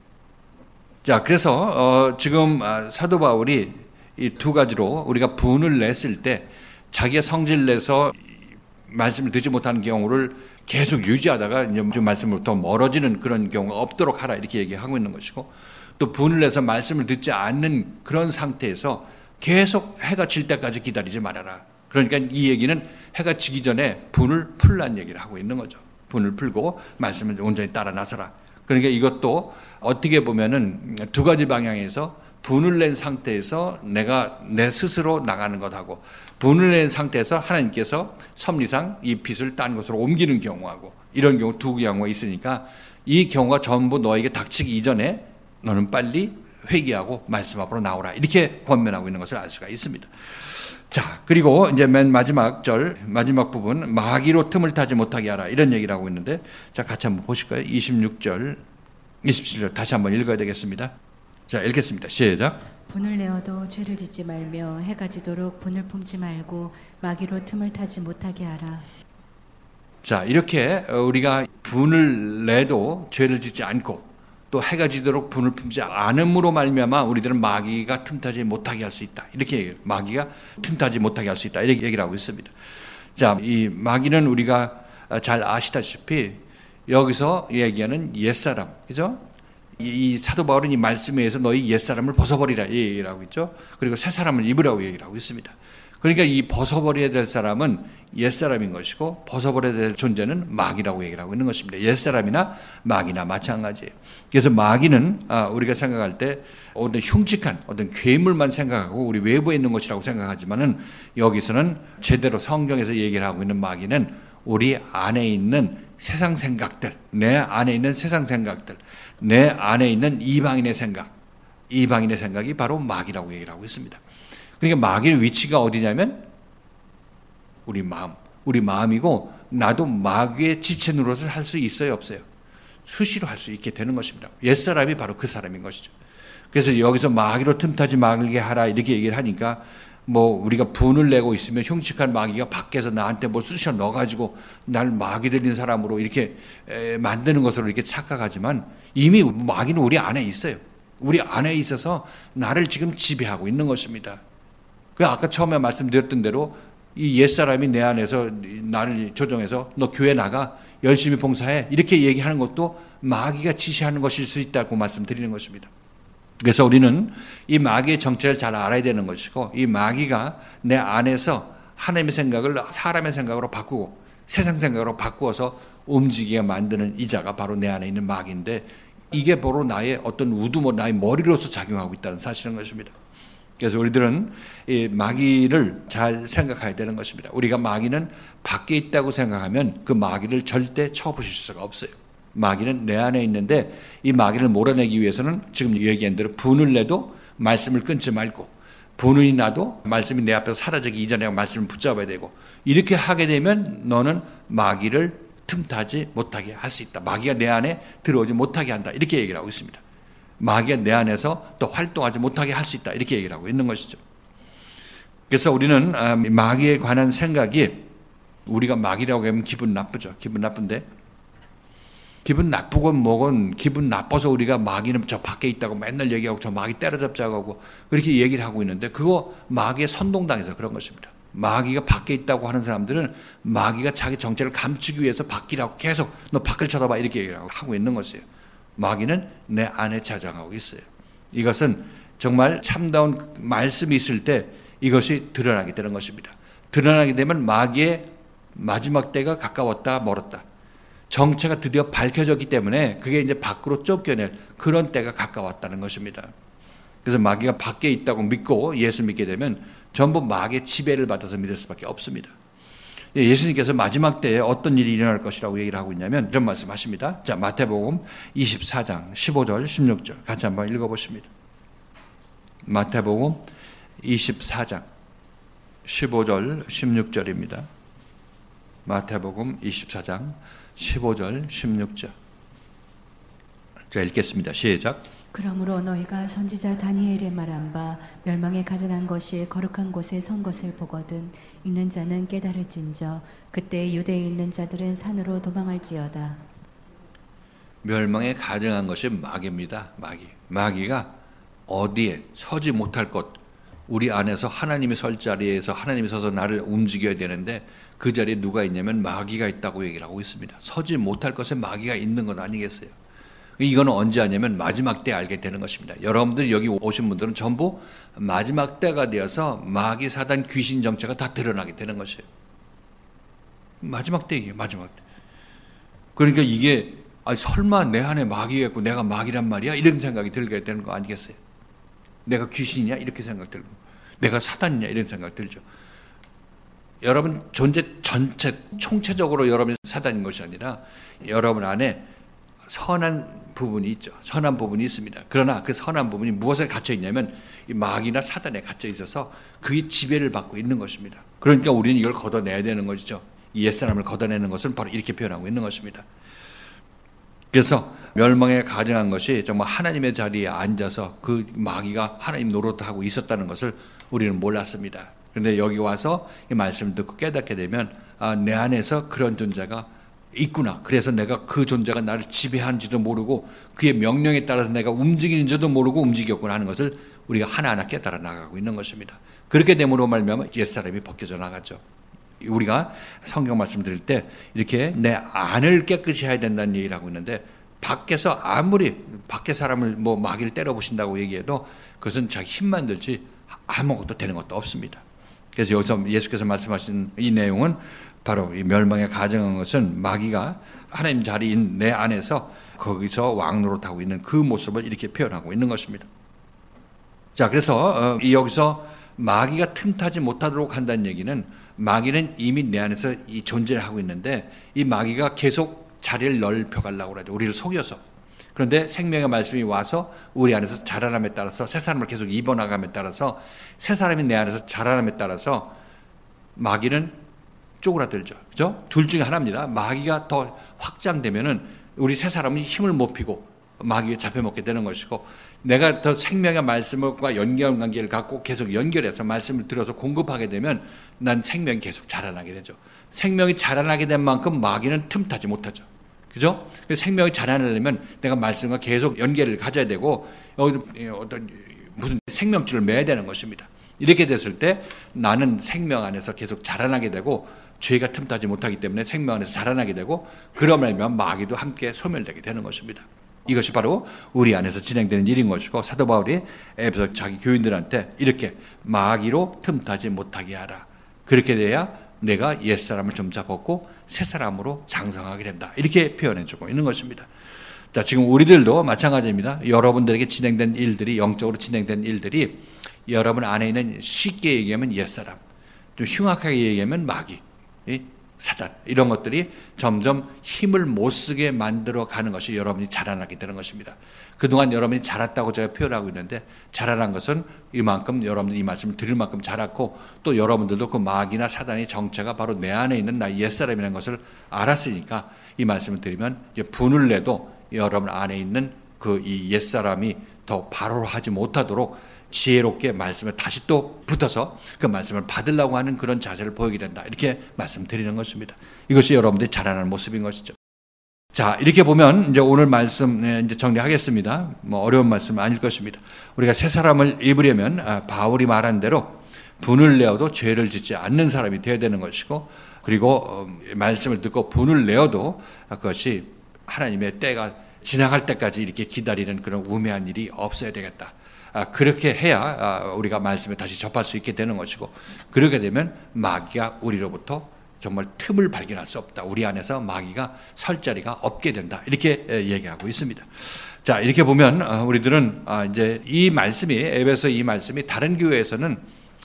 자, 그래서 지금 사도 바울이 이 두 가지로 우리가 분을 냈을 때 자기가 성질 내서 말씀을 듣지 못하는 경우를 계속 유지하다가 이제 말씀으로부터 멀어지는 그런 경우가 없도록 하라. 이렇게 얘기하고 있는 것이고, 또 분을 내서 말씀을 듣지 않는 그런 상태에서 계속 해가 질 때까지 기다리지 말아라. 그러니까 이 얘기는 해가 지기 전에 분을 풀라는 얘기를 하고 있는 거죠. 분을 풀고 말씀을 온전히 따라 나서라. 그러니까 이것도 어떻게 보면은 두 가지 방향에서 분을 낸 상태에서 내가 내 스스로 나가는 것하고, 분을 낸 상태에서 하나님께서 섭리상 이 빛을 딴 곳으로 옮기는 경우하고, 이런 경우 두 경우가 있으니까 이 경우가 전부 너에게 닥치기 이전에 너는 빨리 회개하고 말씀 앞으로 나오라. 이렇게 권면하고 있는 것을 알 수가 있습니다. 자, 그리고 이제 맨 마지막 마지막 부분, 마귀로 틈을 타지 못하게 하라. 이런 얘기를 하고 있는데, 자, 같이 한번 보실까요? 26절, 27절 다시 한번 읽어야 되겠습니다. 자, 읽겠습니다. 시작. 분을 내어도 죄를 짓지 말며 해가 지도록 분을 품지 말고 마귀로 틈을 타지 못하게 하라. 자, 이렇게 우리가 분을 내도 죄를 짓지 않고 또 해가 지도록 분을 품지 않음으로 말미암아 우리들은 마귀가 틈타지 못하게 할 수 있다. 이렇게 얘기해요. 마귀가 틈타지 못하게 할 수 있다. 이렇게 얘기를 하고 있습니다. 자, 이 마귀는 우리가 잘 아시다시피 여기서 얘기하는 옛사람, 그죠? 이 사도 바울은 이 말씀에 의해서 너희 옛사람을 벗어버리라 얘기를 하고 있죠. 그리고 새 사람을 입으라고 얘기를 하고 있습니다. 그러니까 이 벗어버려야 될 사람은 옛사람인 것이고 벗어버려야 될 존재는 마귀라고 얘기를 하고 있는 것입니다. 옛사람이나 마귀나 마찬가지예요. 그래서 마귀는 우리가 생각할 때 어떤 흉측한 어떤 괴물만 생각하고 우리 외부에 있는 것이라고 생각하지만은 여기서는 제대로 성경에서 얘기를 하고 있는 마귀는 우리 안에 있는 세상 생각들, 내 안에 있는 세상 생각들, 내 안에 있는 이방인의 생각이 바로 마귀라고 얘기를 하고 있습니다. 그러니까 마귀의 위치가 어디냐면 우리 마음이고, 나도 마귀의 지체 노릇을 할 수 있어요, 없어요? 수시로 할 수 있게 되는 것입니다. 옛사람이 바로 그 사람인 것이죠. 그래서 여기서 마귀로 틈타지 말게 하라 이렇게 얘기를 하니까, 우리가 분을 내고 있으면 흉측한 마귀가 밖에서 나한테 쑤셔 넣어가지고 날 마귀 들린 사람으로 이렇게 만드는 것으로 이렇게 착각하지만, 이미 마귀는 우리 안에 있어요. 우리 안에 있어서 나를 지금 지배하고 있는 것입니다. 아까 처음에 말씀드렸던 대로 이 옛사람이 내 안에서 나를 조종해서 너 교회 나가 열심히 봉사해 이렇게 얘기하는 것도 마귀가 지시하는 것일 수 있다고 말씀드리는 것입니다. 그래서 우리는 이 마귀의 정체를 잘 알아야 되는 것이고, 이 마귀가 내 안에서 하나님의 생각을 사람의 생각으로 바꾸고 세상 생각으로 바꾸어서 움직이게 만드는 이자가 바로 내 안에 있는 마귀인데, 이게 바로 나의 어떤 나의 머리로서 작용하고 있다는 사실인 것입니다. 그래서 우리들은 이 마귀를 잘 생각해야 되는 것입니다. 우리가 마귀는 밖에 있다고 생각하면 그 마귀를 절대 쳐보실 수가 없어요. 마귀는 내 안에 있는데, 이 마귀를 몰아내기 위해서는 지금 얘기한 대로 분을 내도 말씀을 끊지 말고, 분이 나도 말씀이 내 앞에서 사라지기 이전에 말씀을 붙잡아야 되고, 이렇게 하게 되면 너는 마귀를 틈타지 못하게 할 수 있다. 마귀가 내 안에 들어오지 못하게 한다. 이렇게 얘기를 하고 있습니다. 마귀가 내 안에서 또 활동하지 못하게 할 수 있다. 이렇게 얘기를 하고 있는 것이죠. 그래서 우리는 마귀에 관한 생각이, 우리가 마귀라고 하면 기분 나쁘죠. 기분 나쁜데, 기분 나쁘건 뭐건 기분 나빠서 우리가 마귀는 저 밖에 있다고 맨날 얘기하고 저 마귀 때려잡자고 하고 그렇게 얘기를 하고 있는데, 그거 마귀에 선동당해서 그런 것입니다. 마귀가 밖에 있다고 하는 사람들은 마귀가 자기 정체를 감추기 위해서 밖이라고 계속 너 밖을 쳐다봐 이렇게 얘기를 하고 있는 것이에요. 마귀는 내 안에 자장하고 있어요. 이것은 정말 참다운 말씀이 있을 때 이것이 드러나게 되는 것입니다. 드러나게 되면 마귀의 마지막 때가 가까웠다 멀었다, 정체가 드디어 밝혀졌기 때문에 그게 이제 밖으로 쫓겨낼 그런 때가 가까웠다는 것입니다. 그래서 마귀가 밖에 있다고 믿고 예수 믿게 되면 전부 마귀의 지배를 받아서 믿을 수밖에 없습니다. 예수님께서 마지막 때에 어떤 일이 일어날 것이라고 얘기를 하고 있냐면 이런 말씀하십니다. 자, 마태복음 24장 15절 16절 같이 한번 읽어보십니다. 마태복음 24장 15절 16절입니다. 마태복음 24장 15절 16절. 자, 읽겠습니다. 시작. 그러므로 너희가 선지자 다니엘의 말한 바 멸망에 가져간 것이 거룩한 곳에 선 것을 보거든 읽는 자는 깨달을진저 그때 유대에 있는 자들은 산으로 도망할지어다. 멸망에 가져간 것이 마귀입니다. 마귀가 어디에 서지 못할 것, 우리 안에서 하나님이 설 자리에서 하나님이 서서 나를 움직여야 되는데 그 자리에 누가 있냐면 마귀가 있다고 얘기를 하고 있습니다. 서지 못할 것에 마귀가 있는 건 아니겠어요? 이거는 언제 하냐면 마지막 때 알게 되는 것입니다. 여러분들 여기 오신 분들은 전부 마지막 때가 되어서 마귀, 사단, 귀신 정체가 다 드러나게 되는 것이에요. 마지막 때이에요. 마지막 때. 그러니까 이게 설마 내 안에 마귀가 있고 내가 마귀란 말이야? 이런 생각이 들게 되는 거 아니겠어요? 내가 귀신이냐? 이렇게 생각 들고, 내가 사단이냐? 이런 생각 들죠. 여러분 존재 전체 총체적으로 여러분이 사단인 것이 아니라 여러분 안에 선한 부분이 있죠. 선한 부분이 있습니다. 그러나 그 선한 부분이 무엇에 갇혀 있냐면 이 마귀나 사단에 갇혀 있어서 그의 지배를 받고 있는 것입니다. 그러니까 우리는 이걸 걷어내야 되는 것이죠. 이 옛사람을 걷어내는 것은 바로 이렇게 표현하고 있는 것입니다. 그래서 멸망에 가정한 것이 정말 하나님의 자리에 앉아서 그 마귀가 하나님 노릇하고 있었다는 것을 우리는 몰랐습니다. 그런데 여기 와서 이 말씀을 듣고 깨닫게 되면 내 안에서 그런 존재가 있구나. 그래서 내가 그 존재가 나를 지배하는지도 모르고 그의 명령에 따라서 내가 움직이는지도 모르고 움직였구나 하는 것을 우리가 하나하나 깨달아 나가고 있는 것입니다. 그렇게 됨으로 말미암아 옛사람이 벗겨져 나갔죠. 우리가 성경 말씀 드릴 때 이렇게 내 안을 깨끗이 해야 된다는 얘기를 하고 있는데, 밖에서 아무리 밖에 사람을 마귀를 때려보신다고 얘기해도 그것은 자기 힘만 들지 아무것도 되는 것도 없습니다. 그래서 여기서 예수께서 말씀하신 이 내용은 바로 이 멸망에 가정한 것은 마귀가 하나님 자리인 내 안에서 거기서 왕노릇하고 있는 그 모습을 이렇게 표현하고 있는 것입니다. 자, 그래서 여기서 마귀가 틈타지 못하도록 한다는 얘기는 마귀는 이미 내 안에서 이 존재를 하고 있는데 이 마귀가 계속 자리를 넓혀가려고 그러죠. 우리를 속여서. 그런데 생명의 말씀이 와서 우리 안에서 자라남에 따라서 새 사람을 계속 입어나감에 따라서 새 사람이 내 안에서 자라남에 따라서 마귀는 쪼그라들죠. 그죠? 둘 중에 하나입니다. 마귀가 더 확장되면은 우리 새 사람이 힘을 못 피고 마귀에 잡혀먹게 되는 것이고, 내가 더 생명의 말씀과 연결 관계를 갖고 계속 연결해서 말씀을 들어서 공급하게 되면 난 생명이 계속 자라나게 되죠. 생명이 자라나게 된 만큼 마귀는 틈타지 못하죠. 그죠? 그래서 생명이 자라나려면 내가 말씀과 계속 연결을 가져야 되고, 어떤 무슨 생명줄을 매야 되는 것입니다. 이렇게 됐을 때 나는 생명 안에서 계속 자라나게 되고, 죄가 틈타지 못하기 때문에 생명 안에서 자라나게 되고, 그러면 마귀도 함께 소멸되게 되는 것입니다. 이것이 바로 우리 안에서 진행되는 일인 것이고, 사도 바울이 에베소 자기 교인들한테 이렇게 마귀로 틈타지 못하게 하라. 그렇게 돼야 내가 옛사람을 점차 벗고 새사람으로 장성하게 된다. 이렇게 표현해주고 있는 것입니다. 자, 지금 우리들도 마찬가지입니다. 여러분들에게 진행된 일들이, 영적으로 진행된 일들이 여러분 안에 있는, 쉽게 얘기하면 옛사람, 좀 흉악하게 얘기하면 마귀, 사단, 이런 것들이 점점 힘을 못 쓰게 만들어 가는 것이 여러분이 자라나게 되는 것입니다. 그동안 여러분이 자랐다고 제가 표현하고 있는데, 자라난 것은 이만큼 여러분들이 이 말씀을 들을 만큼 자랐고, 또 여러분들도 그 마귀나 사단의 정체가 바로 내 안에 있는 나의 옛사람이라는 것을 알았으니까 이 말씀을 드리면 이제 분을 내도 여러분 안에 있는 그 이 옛사람이 더 발호를 하지 못하도록 지혜롭게 말씀을 다시 또 붙어서 그 말씀을 받으려고 하는 그런 자세를 보이게 된다. 이렇게 말씀드리는 것입니다. 이것이 여러분들이 자라나는 모습인 것이죠. 자, 이렇게 보면 이제 오늘 말씀 이제 정리하겠습니다. 뭐 어려운 말씀 아닐 것입니다. 우리가 새 사람을 입으려면 바울이 말한 대로 분을 내어도 죄를 짓지 않는 사람이 되어야 되는 것이고, 그리고 말씀을 듣고 분을 내어도 그것이 하나님의 때가 지나갈 때까지 이렇게 기다리는 그런 우매한 일이 없어야 되겠다. 그렇게 해야 우리가 말씀을 다시 접할 수 있게 되는 것이고, 그렇게 되면 마귀가 우리로부터 정말 틈을 발견할 수 없다. 우리 안에서 마귀가 설 자리가 없게 된다. 이렇게 얘기하고 있습니다. 자, 이렇게 보면 우리들은 이제 이 말씀이, 에베소 이 말씀이 다른 교회에서는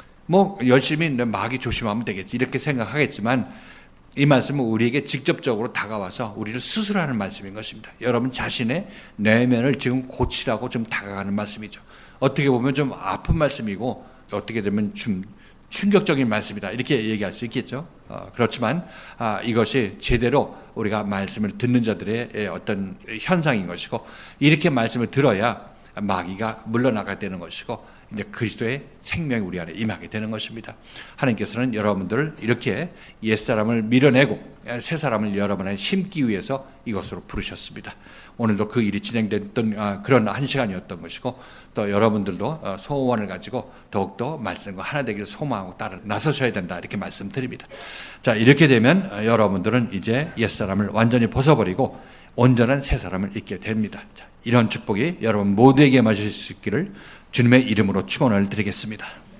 뭐 열심히 마귀 조심하면 되겠지 이렇게 생각하겠지만, 이 말씀은 우리에게 직접적으로 다가와서 우리를 수술하는 말씀인 것입니다. 여러분 자신의 내면을 지금 고치라고 좀 다가가는 말씀이죠. 어떻게 보면 좀 아픈 말씀이고, 어떻게 되면 좀 충격적인 말씀이다. 이렇게 얘기할 수 있겠죠. 그렇지만 이것이 제대로 우리가 말씀을 듣는 자들의 어떤 현상인 것이고, 이렇게 말씀을 들어야 마귀가 물러나가야 되는 것이고, 이제 그리스도의 생명이 우리 안에 임하게 되는 것입니다. 하나님께서는 여러분들을 이렇게 옛사람을 밀어내고 새 사람을 여러분 안에 심기 위해서 이것으로 부르셨습니다. 오늘도 그 일이 진행됐던 그런 한 시간이었던 것이고, 또 여러분들도 소원을 가지고 더욱더 말씀과 하나 되기를 소망하고 따라 나서셔야 된다. 이렇게 말씀드립니다. 자, 이렇게 되면 여러분들은 이제 옛사람을 완전히 벗어버리고 온전한 새 사람을 입게 됩니다. 자, 이런 축복이 여러분 모두에게 마실 수 있기를 주님의 이름으로 축원을 드리겠습니다.